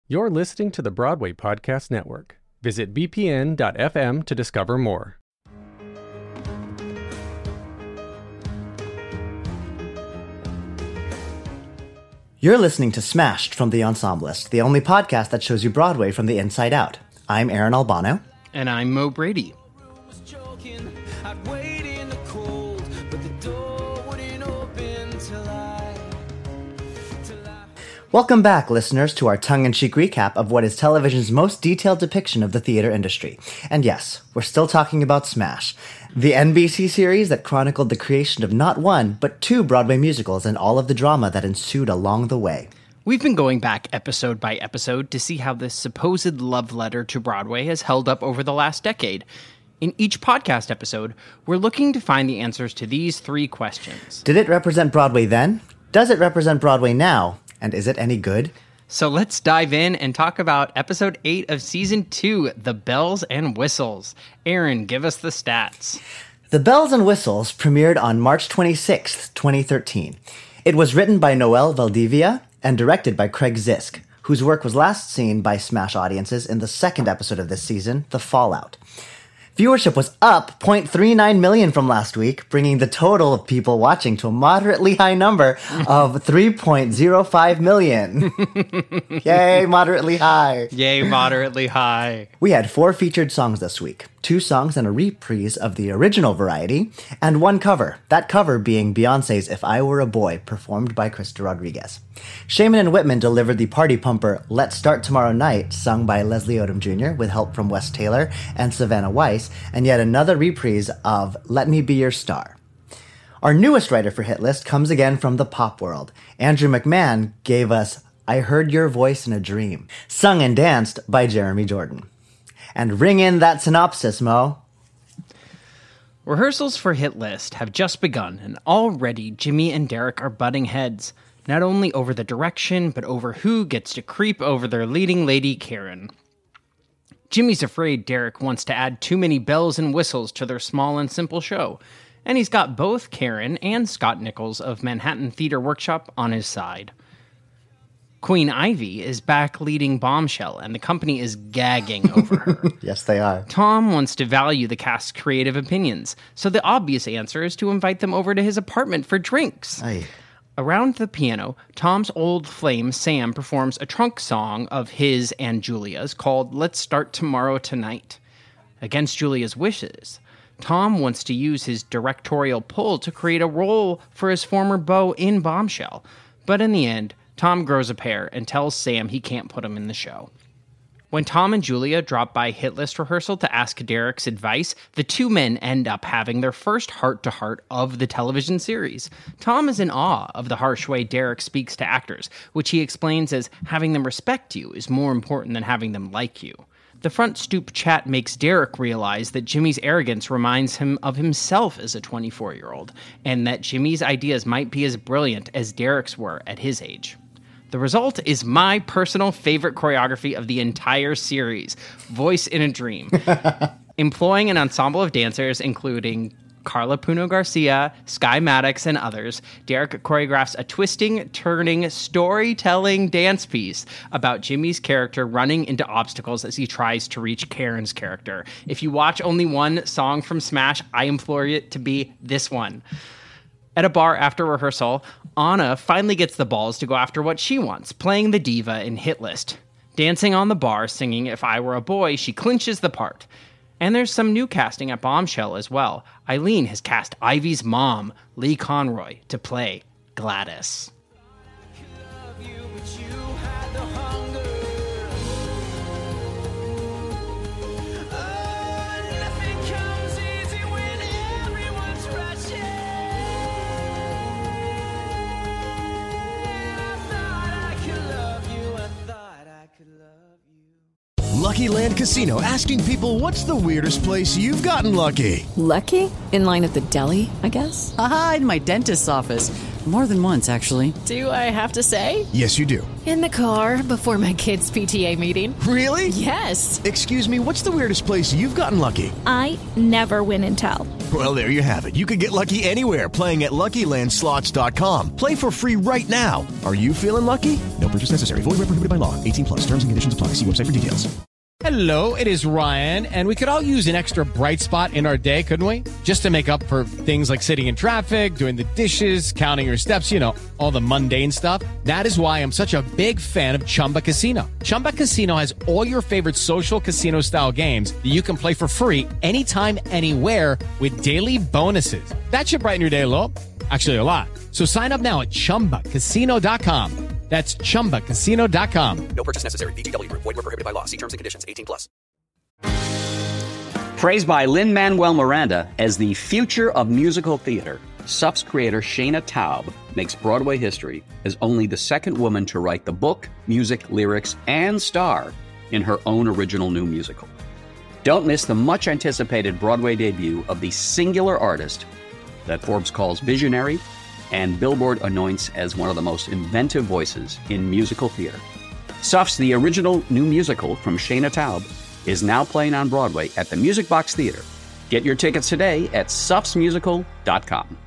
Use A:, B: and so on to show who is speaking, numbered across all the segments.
A: You're listening to the Broadway Podcast Network. Visit bpn.fm to discover more.
B: You're listening to Smashed from The Ensemblist, the only podcast that shows you Broadway from the inside out. I'm Aaron Albano.
C: And I'm Mo Brady.
B: Welcome back, listeners, to our tongue-in-cheek recap of what is television's most detailed depiction of the theater industry. And yes, we're still talking about Smash, the NBC series that chronicled the creation of not one, but two Broadway musicals and all of the drama that ensued along the way.
C: We've been going back episode by episode to see how this supposed love letter to Broadway has held up over the last decade. In each podcast episode, we're looking to find the answers to these three questions.
B: Did it represent Broadway then? Does it represent Broadway now? And is it any good?
C: So let's dive in and talk about episode 8 of season 2, The Bells and Whistles. Aaron, give us the stats.
B: The Bells and Whistles premiered on March 26th, 2013. It was written by Noel Valdivia and directed by Craig Zisk, whose work was last seen by Smash audiences in the second episode of this season, The Fallout. Viewership was up 0.39 million from last week, bringing the total of people watching to a moderately high number of 3.05 million. Yay, moderately high.
C: Yay, moderately high.
B: We had 4 featured songs this week, 2 songs and a reprise of the original variety, and 1 cover, that cover being Beyonce's If I Were a Boy, performed by Krista Rodriguez. Shaman and Whitman delivered the party pumper Let's Start Tomorrow Night, sung by Leslie Odom Jr. with help from Wes Taylor and Savannah Weiss, and yet another reprise of Let Me Be Your Star. Our newest writer for Hit List comes again from the pop world. Andrew McMahon gave us I Heard Your Voice in a Dream, sung and danced by Jeremy Jordan. And ring in that synopsis, Mo.
C: Rehearsals for Hit List have just begun, and already Jimmy and Derek are butting heads, not only over the direction, but over who gets to creep over their leading lady, Karen. Jimmy's afraid Derek wants to add too many bells and whistles to their small and simple show, and he's got both Karen and Scott Nichols of Manhattan Theater Workshop on his side. Queen Ivy is back leading Bombshell, and the company is gagging over her.
B: Yes, they are.
C: Tom wants to value the cast's creative opinions, so the obvious answer is to invite them over to his apartment for drinks.
B: Aye.
C: Around the piano, Tom's old flame, Sam, performs a trunk song of his and Julia's called Let's Start Tomorrow Tonight. Against Julia's wishes, Tom wants to use his directorial pull to create a role for his former beau in Bombshell, but in the end, Tom grows a pair and tells Sam he can't put him in the show. When Tom and Julia drop by Hit List rehearsal to ask Derek's advice, the two men end up having their first heart-to-heart of the television series. Tom is in awe of the harsh way Derek speaks to actors, which he explains as having them respect you is more important than having them like you. The front stoop chat makes Derek realize that Jimmy's arrogance reminds him of himself as a 24-year-old, and that Jimmy's ideas might be as brilliant as Derek's were at his age. The result is my personal favorite choreography of the entire series, Voice in a Dream. Employing an ensemble of dancers, including Carla Puno Garcia, Sky Maddox, and others, Derek choreographs a twisting, turning, storytelling dance piece about Jimmy's character running into obstacles as he tries to reach Karen's character. If you watch only one song from Smash, I implore it to be this one. At a bar after rehearsal, Anna finally gets the balls to go after what she wants, playing the diva in Hit List. Dancing on the bar, singing If I Were a Boy, she clinches the part. And there's some new casting at Bombshell as well. Eileen has cast Ivy's mom, Lee Conroy, to play Gladys.
D: Lucky Land Casino, asking people, what's the weirdest place you've gotten lucky?
E: Lucky? In line at the deli, I guess?
F: Aha, in my dentist's office. More than once, actually.
E: Do I have to say?
D: Yes, you do.
E: In the car before my kids' PTA meeting.
D: Really?
E: Yes.
D: Excuse me, what's the weirdest place you've gotten lucky?
G: I never win and tell.
D: Well, there you have it. You can get lucky anywhere, playing at LuckyLandSlots.com. Play for free right now. Are you feeling lucky? No purchase necessary. Void where prohibited by law. 18+. Terms and conditions apply. See website for details.
G: Hello, it is Ryan, and we could all use an extra bright spot in our day, couldn't we? Just to make up for things like sitting in traffic, doing the dishes, counting your steps, all the mundane stuff. That is why I'm such a big fan of Chumba Casino. Chumba Casino has all your favorite social casino-style games that you can play for free anytime, anywhere with daily bonuses. That should brighten your day a little. Actually, a lot. So sign up now at ChumbaCasino.com. That's ChumbaCasino.com.
H: No purchase necessary. VGW Group. Void where prohibited by law. See terms and conditions. 18+.
I: Praised by Lin-Manuel Miranda as the future of musical theater, Suff's creator Shayna Taub makes Broadway history as only the second woman to write the book, music, lyrics, and star in her own original new musical. Don't miss the much-anticipated Broadway debut of the singular artist that Forbes calls visionary and Billboard anoints as one of the most inventive voices in musical theater. Suff's The Original New Musical from Shayna Taub is now playing on Broadway at the Music Box Theater. Get your tickets today at suffsmusical.com.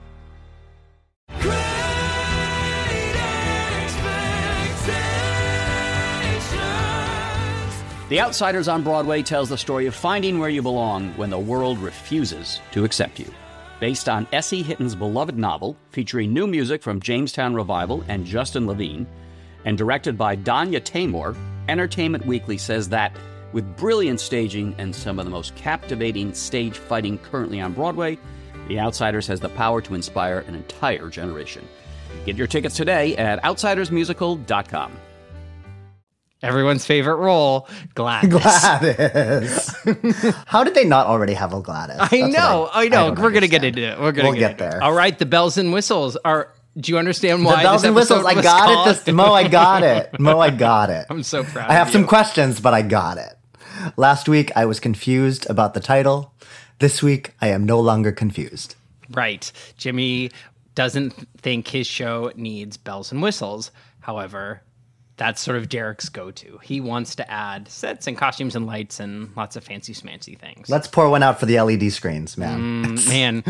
I: The Outsiders on Broadway tells the story of finding where you belong when the world refuses to accept you. Based on S.E. Hitton's beloved novel, featuring new music from Jamestown Revival and Justin Levine, and directed by Danya Taymor, Entertainment Weekly says that, with brilliant staging and some of the most captivating stage fighting currently on Broadway, The Outsiders has the power to inspire an entire generation. Get your tickets today at outsidersmusical.com.
C: Everyone's favorite role, Gladys.
B: Gladys. How did they not already have a Gladys?
C: I know. We're going to get into it.
B: We'll get there.
C: All right, the bells and whistles are... Do you understand why
B: the bells and whistles? I got it. Mo, I got it. Mo, I got it.
C: I'm so proud
B: I have
C: of
B: some
C: you.
B: questions, but I got it. Last week, I was confused about the title. This week, I am no longer confused.
C: Right. Jimmy doesn't think his show needs bells and whistles. However, that's sort of Derek's go-to. He wants to add sets and costumes and lights and lots of fancy smancy things.
B: Let's pour one out for the LED screens, man.
C: Man,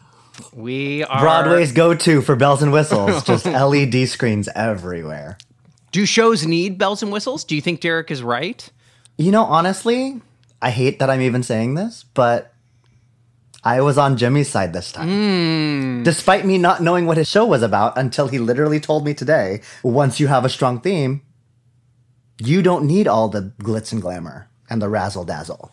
C: we are...
B: Broadway's go-to for bells and whistles. Just LED screens everywhere.
C: Do shows need bells and whistles? Do you think Derek is right?
B: Honestly, I hate that I'm even saying this, but I was on Jimmy's side this time. Despite me not knowing what his show was about until he literally told me today, once you have a strong theme, you don't need all the glitz and glamour and the razzle-dazzle.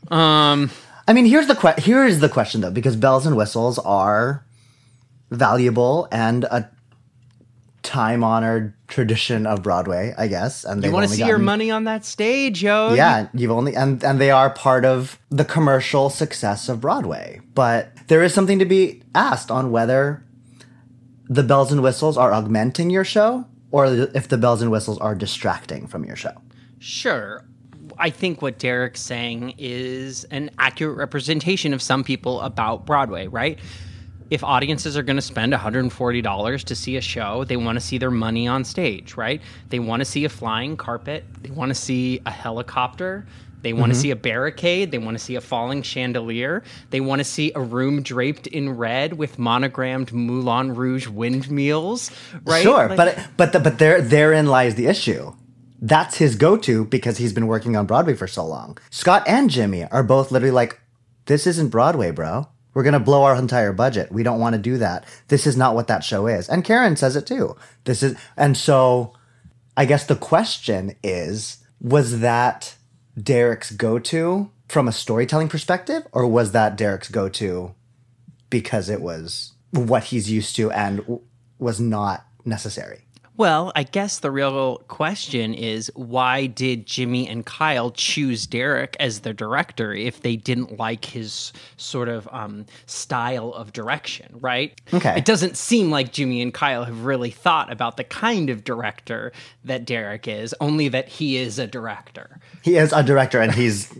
B: I mean, here is the question, though, because bells and whistles are valuable and a time-honored tradition of Broadway, I guess. And
C: you want to see your money on that stage, yo.
B: Yeah, and they are part of the commercial success of Broadway. But there is something to be asked on whether the bells and whistles are augmenting your show or if the bells and whistles are distracting from your show.
C: Sure. I think what Derek's saying is an accurate representation of some people about Broadway, right? If audiences are going to spend $140 to see a show, they want to see their money on stage, right? They want to see a flying carpet. They want to see a helicopter. They want to see a barricade. They want to see a falling chandelier. They want to see a room draped in red with monogrammed Moulin Rouge windmills, right?
B: Sure, but therein lies the issue. That's his go-to because he's been working on Broadway for so long. Scott and Jimmy are both literally like, this isn't Broadway, bro. We're going to blow our entire budget. We don't want to do that. This is not what that show is. And Karen says it too. And so I guess the question is, was that Derek's go-to from a storytelling perspective, or was that Derek's go-to because it was what he's used to and was not necessary?
C: Well, I guess the real question is, why did Jimmy and Kyle choose Derek as the director if they didn't like his sort of style of direction, right?
B: Okay.
C: It doesn't seem like Jimmy and Kyle have really thought about the kind of director that Derek is, only that he is a director.
B: He is a director, and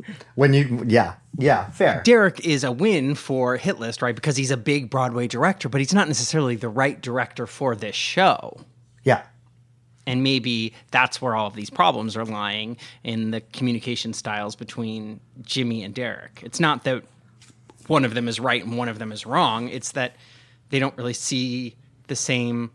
B: fair.
C: Derek is a win for Hit List, right? Because he's a big Broadway director, but he's not necessarily the right director for this show.
B: Yeah.
C: And maybe that's where all of these problems are lying, in the communication styles between Jimmy and Derek. It's not that one of them is right and one of them is wrong. It's that they don't really see the same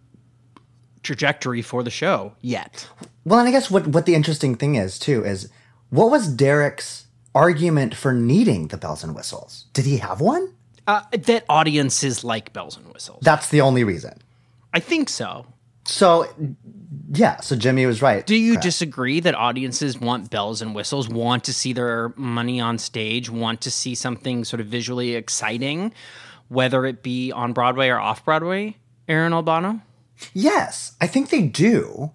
C: trajectory for the show yet.
B: Well, and I guess what the interesting thing is, too, is what was Derek's argument for needing the bells and whistles? Did he have one?
C: That audiences like bells and whistles.
B: That's the only reason.
C: I think so.
B: So, yeah, so Jimmy was right.
C: Do you disagree that audiences want bells and whistles, want to see their money on stage, want to see something sort of visually exciting, whether it be on Broadway or off Broadway, Aaron Albano?
B: Yes, I think they do.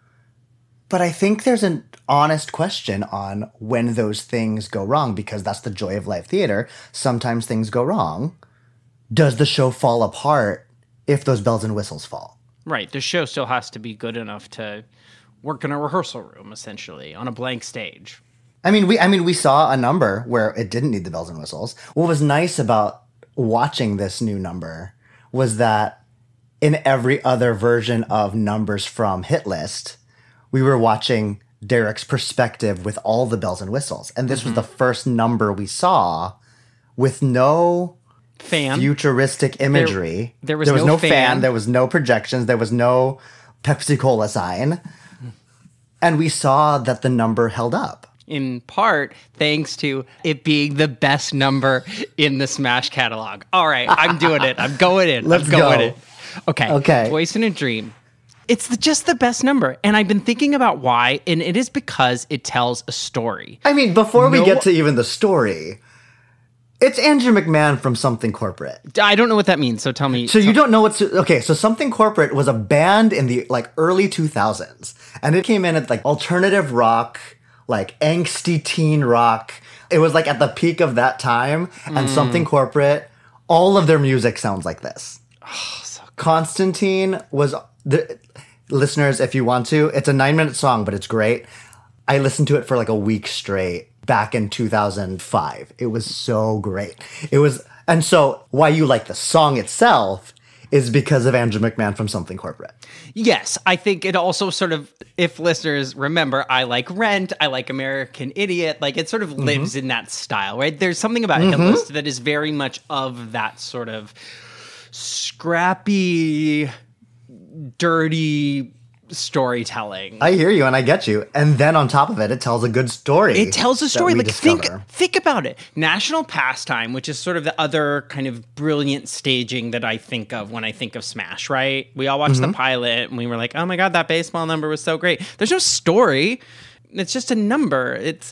B: But I think there's an honest question on when those things go wrong, because that's the joy of live theater. Sometimes things go wrong. Does the show fall apart if those bells and whistles fall?
C: Right. The show still has to be good enough to work in a rehearsal room, essentially, on a blank stage.
B: I mean, we saw a number where it didn't need the bells and whistles. What was nice about watching this new number was that in every other version of numbers from Hit List, we were watching Derek's perspective with all the bells and whistles. And this was the first number we saw with no futuristic imagery.
C: There was no fan.
B: There was no projections. There was no Pepsi Cola sign. And we saw that the number held up.
C: In part, thanks to it being the best number in the Smash catalog. All right, I'm doing it. I'm going in.
B: Let's go.
C: Okay. Voice in a Dream. It's just the best number. And I've been thinking about why, and it is because it tells a story.
B: I mean, before we get to even the story, it's Andrew McMahon from Something Corporate.
C: I don't know what that means, so tell me.
B: So you don't know what's... Okay, so Something Corporate was a band in the early 2000s. And it came in at alternative rock, angsty teen rock. It was at the peak of that time. And Something Corporate, all of their music sounds like this.
C: Oh, so good.
B: Constantine was... Listeners, if you want to, it's a 9-minute song, but it's great. I listened to it for a week straight back in 2005. It was so great. And so why you like the song itself is because of Andrew McMahon from Something Corporate.
C: Yes, I think it also sort of, if listeners remember, I like Rent, I like American Idiot, it sort of lives in that style, right? There's something about Hit List that is very much of that sort of scrappy, dirty storytelling.
B: I hear you and I get you. And then on top of it, it tells a good story.
C: It tells a story. Think about it. National Pastime, which is sort of the other kind of brilliant staging that I think of when I think of Smash, right? We all watched the pilot and we were like, oh my God, that baseball number was so great. There's no story. It's just a number. It's,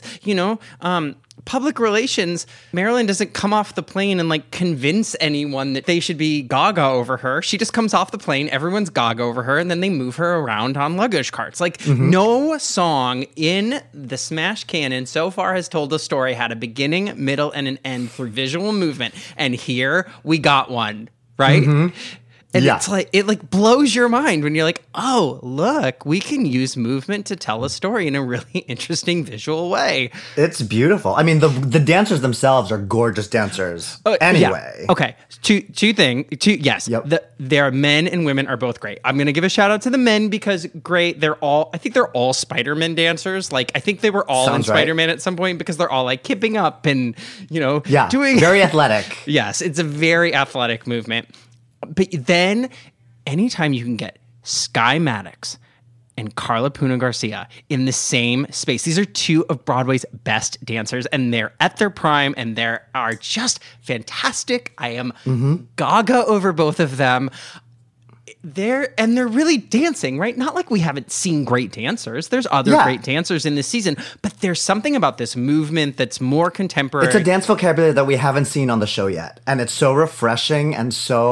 C: public relations. Marilyn doesn't come off the plane and convince anyone that they should be gaga over her. She just comes off the plane, everyone's gaga over her, and then they move her around on luggage carts. No song in the Smash canon so far has told a story, had a beginning, middle, and an end through visual movement. And here we got one, right? And it's it blows your mind when you're like, oh, look, we can use movement to tell a story in a really interesting visual way.
B: It's beautiful. I mean, the dancers themselves are gorgeous dancers anyway.
C: Yeah. Okay. Two things. Yes. Yep. Their men and women are both great. I'm going to give a shout out to the men because great. I think they're all Spider-Man dancers. I think they were all in Spider-Man at some point because they're all kipping up and, doing
B: very athletic.
C: Yes. It's a very athletic movement. But then, anytime you can get Sky Maddox and Carla Puna Garcia in the same space, these are two of Broadway's best dancers, and they're at their prime, and they are just fantastic. I am gaga over both of them. They're really dancing, right? Not like we haven't seen great dancers. There's other great dancers in this season, but there's something about this movement that's more contemporary.
B: It's a dance vocabulary that we haven't seen on the show yet, and it's so refreshing and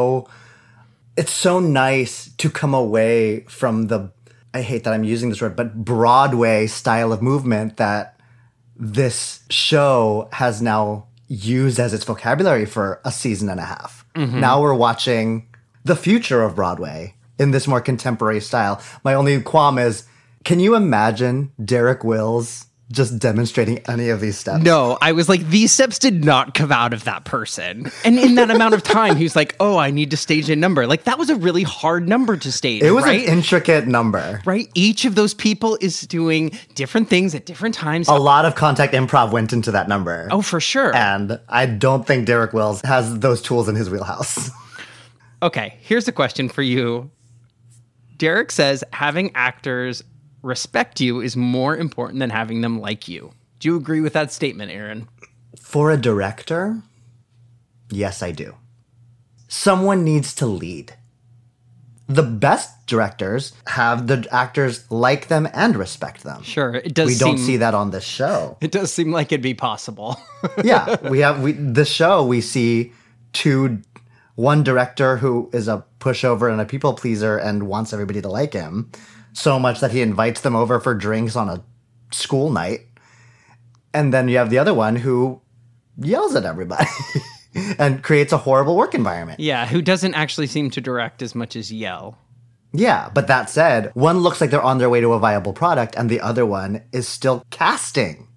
B: it's so nice to come away from I hate that I'm using this word, but Broadway style of movement that this show has now used as its vocabulary for a season and a half. Now we're watching the future of Broadway in this more contemporary style. My only qualm is, can you imagine Derek Wills just demonstrating any of these steps.
C: No, I was like, these steps did not come out of that person. And in that amount of time, he was like, oh, I need to stage a number. Like, that was a really hard number to stage.
B: It was
C: right?
B: an intricate number.
C: Right? Each of those people is doing different things at different times.
B: A lot of contact improv went into that number.
C: Oh, for sure.
B: And I don't think Derek Wills has those tools in his wheelhouse.
C: Okay, here's a question for you. Derek says having actors respect you is more important than having them like you. Do you agree with that statement, Aaron?
B: For a director, yes, I do. Someone needs to lead. The best directors have the actors like them and respect them.
C: Sure, it does.
B: We don't see that on this show.
C: It does seem like it'd be possible.
B: Yeah, this show we see one director who is a pushover and a people pleaser and wants everybody to like him so much that he invites them over for drinks on a school night. And then you have the other one who yells at everybody and creates a horrible work environment.
C: Yeah, who doesn't actually seem to direct as much as yell.
B: Yeah, but that said, one looks like they're on their way to a viable product and the other one is still casting.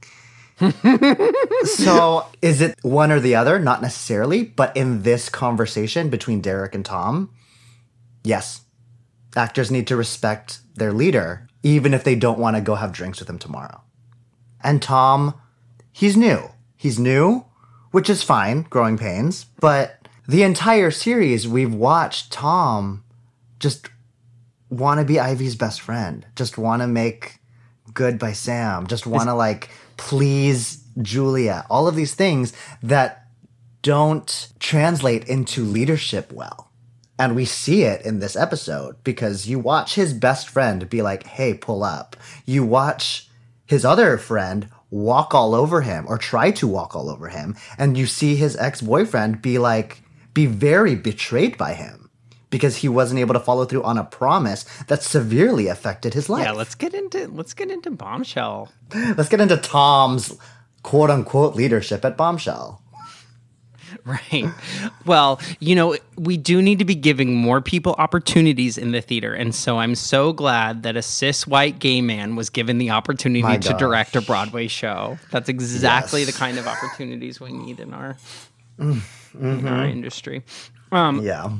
B: So is it one or the other? Not necessarily, but in this conversation between Derek and Tom, yes, actors need to respect their leader, even if they don't want to go have drinks with him tomorrow. And Tom, he's new. He's new, which is fine, growing pains, but the entire series we've watched Tom just want to be Ivy's best friend, just want to make good by Sam, just want to please Julia, all of these things that don't translate into leadership well. And we see it in this episode because you watch his best friend be like, hey, pull up. You watch his other friend walk all over him or try to walk all over him. And you see his ex-boyfriend be very betrayed by him because he wasn't able to follow through on a promise that severely affected his life.
C: Yeah, let's get into Bombshell.
B: Let's get into Tom's quote unquote leadership at Bombshell.
C: Right. Well, we do need to be giving more people opportunities in the theater. And so I'm so glad that a cis white gay man was given the opportunity to direct a Broadway show. That's exactly the kind of opportunities we need in our industry.
B: Yeah.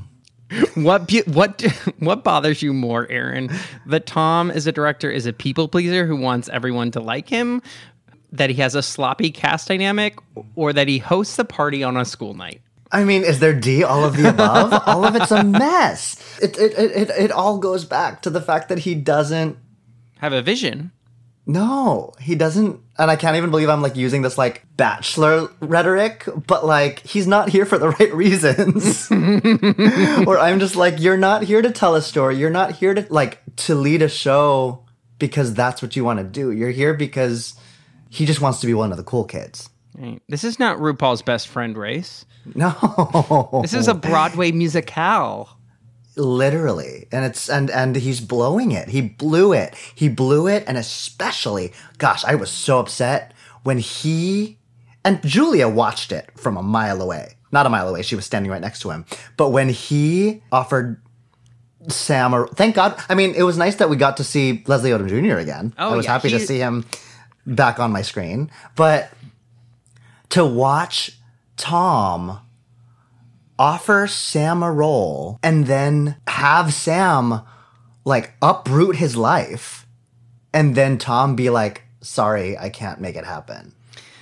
C: What bothers you more, Aaron? That Tom, as a director, is a people pleaser who wants everyone to like him? That he has a sloppy cast dynamic, or that he hosts a party on a school night?
B: I mean, is there D, all of the above? All of it's a mess. It all goes back to the fact that he doesn't
C: have a vision. No,
B: he doesn't. And I can't even believe I'm using this bachelor rhetoric, but he's not here for the right reasons. Or I'm just you're not here to tell a story. You're not here to lead a show because that's what you want to do. You're here because he just wants to be one of the cool kids.
C: Right. This is not RuPaul's Best Friend Race.
B: No.
C: This is a Broadway musicale.
B: Literally. And he's blowing it. He blew it. And especially, gosh, I was so upset when and Julia watched it from a mile away. Not a mile away. She was standing right next to him. But when he offered Sam, thank God. I mean, it was nice that we got to see Leslie Odom Jr. again. I was happy to see him back on my screen. But to watch Tom offer Sam a role and then have Sam uproot his life and then Tom be sorry, I can't make it happen.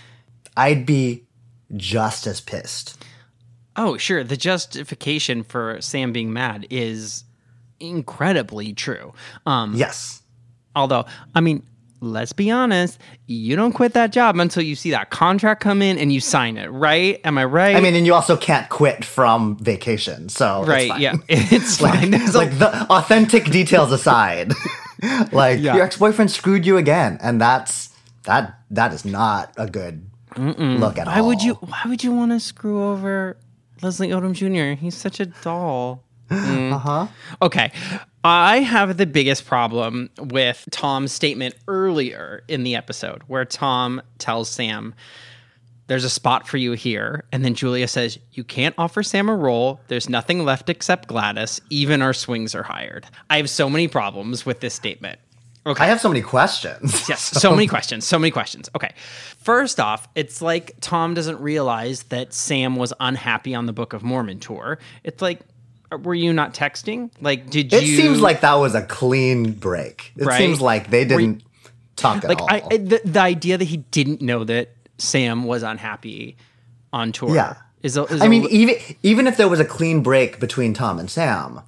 B: I'd be just as pissed.
C: Oh, sure. The justification for Sam being mad is incredibly true.
B: Yes.
C: Although, I mean, let's be honest, you don't quit that job until you see that contract come in and you sign it, right? Am I right?
B: I mean, and you also can't quit from vacation, so
C: right,
B: it's fine.
C: Yeah, it's fine.
B: The authentic details aside, your ex-boyfriend screwed you again, and that is not a good look at all.
C: Why would you want to screw over Leslie Odom Jr.? He's such a doll. Okay. I have the biggest problem with Tom's statement earlier in the episode where Tom tells Sam, there's a spot for you here. And then Julia says, you can't offer Sam a role. There's nothing left except Gladys. Even our swings are hired. I have so many problems with this statement. Okay.
B: I have so many questions.
C: Yes, so many questions. Okay. First off, it's like Tom doesn't realize that Sam was unhappy on the Book of Mormon tour. It's like, were you not texting? Like, did you...
B: It seems like that was a clean break. It seems like they didn't talk at all.
C: The idea that he didn't know that Sam was unhappy on tour.
B: Yeah. Even if there was a clean break between Tom and Sam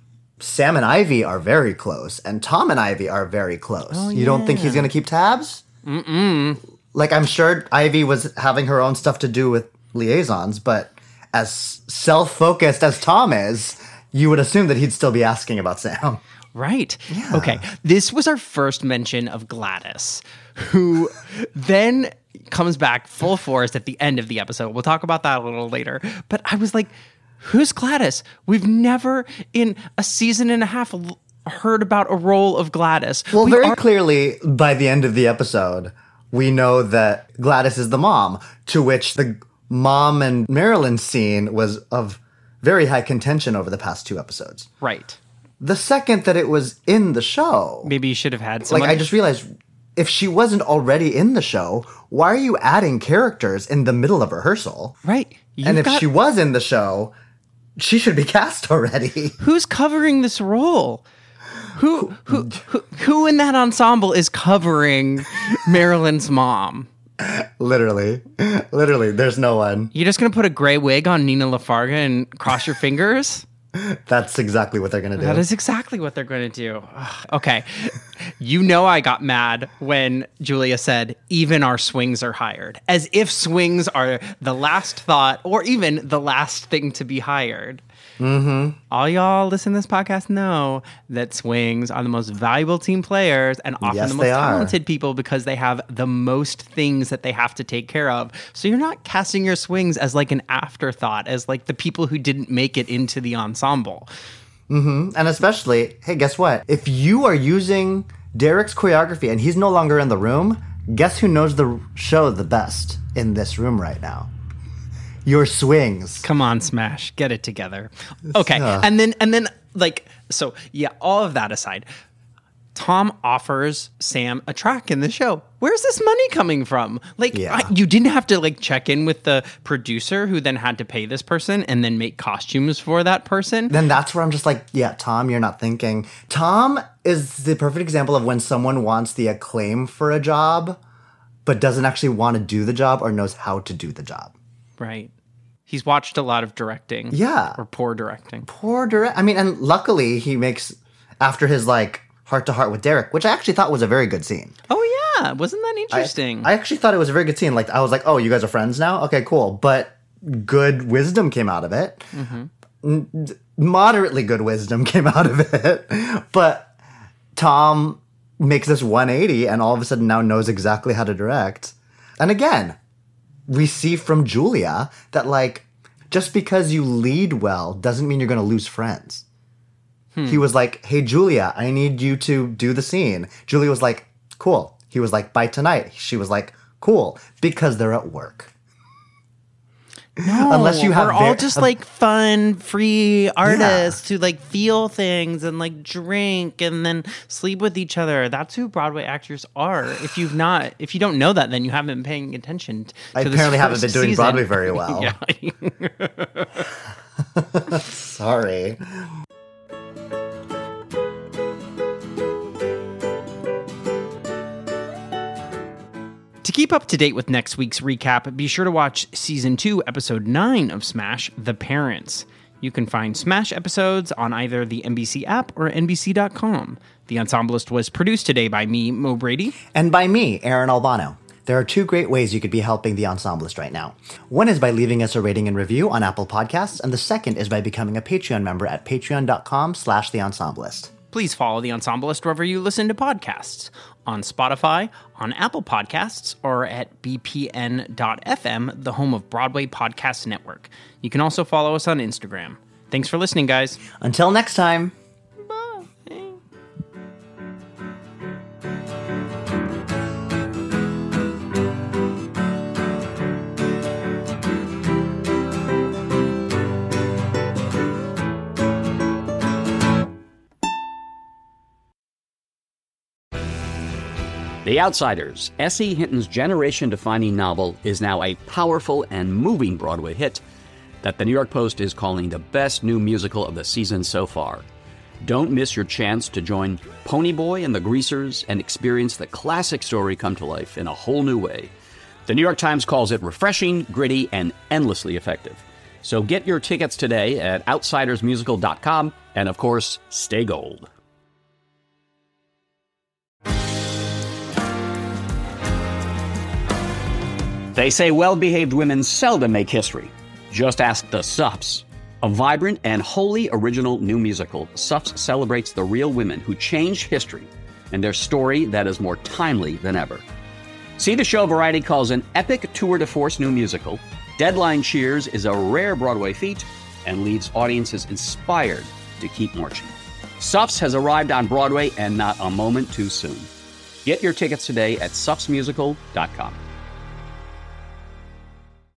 B: and Ivy are very close, and Tom and Ivy are very close.
C: Oh,
B: you don't think he's going to keep tabs? Like, I'm sure Ivy was having her own stuff to do with liaisons, but as self-focused as Tom is, you would assume that he'd still be asking about Sam.
C: Right.
B: Yeah.
C: Okay. This was our first mention of Gladys, who then comes back full force at the end of the episode. We'll talk about that a little later. But I was like, who's Gladys? We've never in a season and a half heard about a role of Gladys.
B: Well, clearly, by the end of the episode, we know that Gladys is the mom, to which the mom and Marilyn scene was of very high contention over the past 2 episodes.
C: Right.
B: The second that it was in the show...
C: Maybe you should have had someone...
B: I just realized, if she wasn't already in the show, why are you adding characters in the middle of rehearsal?
C: Right.
B: If she was in the show... she should be cast already.
C: Who's covering this role? Who in that ensemble is covering Marilyn's mom?
B: Literally, there's no one.
C: You're just gonna put a gray wig on Nina Lafarga and cross your fingers?
B: That's exactly what they're gonna do.
C: That is exactly what they're gonna do. Ugh, okay. You know I got mad when Julia said, even our swings are hired. As if swings are the last thought or even the last thing to be hired. Mm-hmm. All y'all listen to this podcast know that swings are the most valuable team players and often the most talented people because they have the most things that they have to take care of. So you're not casting your swings as like an afterthought, as like the people who didn't make it into the ensemble.
B: Mm-hmm. And especially, hey, guess what? If you are using Derek's choreography and he's no longer in the room, guess who knows the show the best in this room right now? Your swings.
C: Come on, Smash. Get it together. Okay. And then like, so yeah, all of that aside, Tom offers Sam a track in the show. Where's this money coming from? Like, you didn't have to like check in with the producer who then had to pay this person and then make costumes for that person.
B: Then that's where I'm just like, yeah, Tom, you're not thinking. Tom is the perfect example of when someone wants the acclaim for a job, but doesn't actually want to do the job or knows how to do the job.
C: Right. He's watched a lot of directing.
B: Yeah.
C: Or poor directing.
B: I mean, and luckily he makes, after his like heart-to-heart with Derek, which I actually thought was a very good scene.
C: Oh, yeah. Wasn't that interesting?
B: I actually thought it was a very good scene. Like, I was like, oh, you guys are friends now? Okay, cool. But good wisdom came out of it. Mm-hmm. Moderately good wisdom came out of it. But Tom makes this 180 and all of a sudden now knows exactly how to direct. And again, we see from Julia that, like, just because you lead well doesn't mean you're going to lose friends. He was like, hey, Julia, I need you to do the scene. Julia was like, cool. He was like, by tonight. She was like, cool. Because they're at work.
C: No,
B: unless you have
C: we're all just like fun, free artists who like feel things and like drink and then sleep with each other. That's who Broadway actors are. If you don't know that, then you haven't been paying attention to
B: I
C: this
B: apparently haven't been doing
C: season.
B: Broadway very well. Sorry.
C: To keep up to date with next week's recap, be sure to watch Season 2, Episode 9 of Smash, The Parents. You can find Smash episodes on either the NBC app or NBC.com. The Ensemblist was produced today by me, Mo Brady.
B: And by me, Aaron Albano. There are 2 great ways you could be helping The Ensemblist right now. One is by leaving us a rating and review on Apple Podcasts, and the second is by becoming a Patreon member at patreon.com/The Ensemblist.
C: Please follow The Ensemblist wherever you listen to podcasts, on Spotify, on Apple Podcasts, or at bpn.fm, the home of Broadway Podcast Network. You can also follow us on Instagram. Thanks for listening, guys.
B: Until next time.
C: Bye.
I: The Outsiders, S.E. Hinton's generation-defining novel, is now a powerful and moving Broadway hit that the New York Post is calling the best new musical of the season so far. Don't miss your chance to join Ponyboy and the Greasers and experience the classic story come to life in a whole new way. The New York Times calls it refreshing, gritty, and endlessly effective. So get your tickets today at outsidersmusical.com, and of course, stay gold. They say well-behaved women seldom make history. Just ask the Suffs. A vibrant and wholly original new musical, Suffs celebrates the real women who changed history and their story that is more timely than ever. See the show Variety calls an epic tour de force new musical. Deadline cheers is a rare Broadway feat and leaves audiences inspired to keep marching. Suffs has arrived on Broadway and not a moment too soon. Get your tickets today at suffsmusical.com.